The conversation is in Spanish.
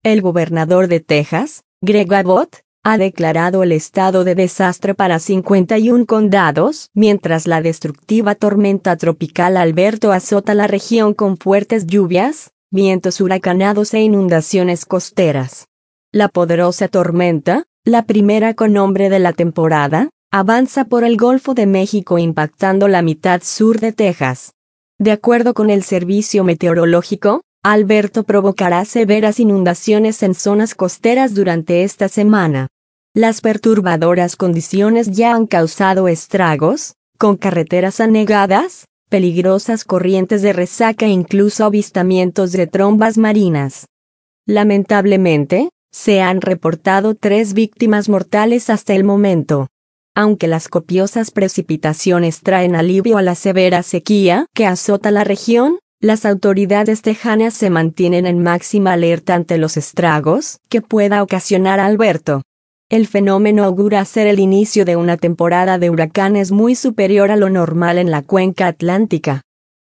El gobernador de Texas, Greg Abbott, ha declarado el estado de desastre para 51 condados, mientras la destructiva tormenta tropical Alberto azota la región con fuertes lluvias, vientos huracanados e inundaciones costeras. La poderosa tormenta, la primera con nombre de la temporada, avanza por el Golfo de México impactando la mitad sur de Texas. De acuerdo con el Servicio Meteorológico, Alberto provocará severas inundaciones en zonas costeras durante esta semana. Las perturbadoras condiciones ya han causado estragos, con carreteras anegadas, peligrosas corrientes de resaca e incluso avistamientos de trombas marinas. Lamentablemente, se han reportado 3 víctimas mortales hasta el momento. Aunque las copiosas precipitaciones traen alivio a la severa sequía que azota la región, las autoridades tejanas se mantienen en máxima alerta ante los estragos que pueda ocasionar Alberto. El fenómeno augura ser el inicio de una temporada de huracanes muy superior a lo normal en la cuenca atlántica.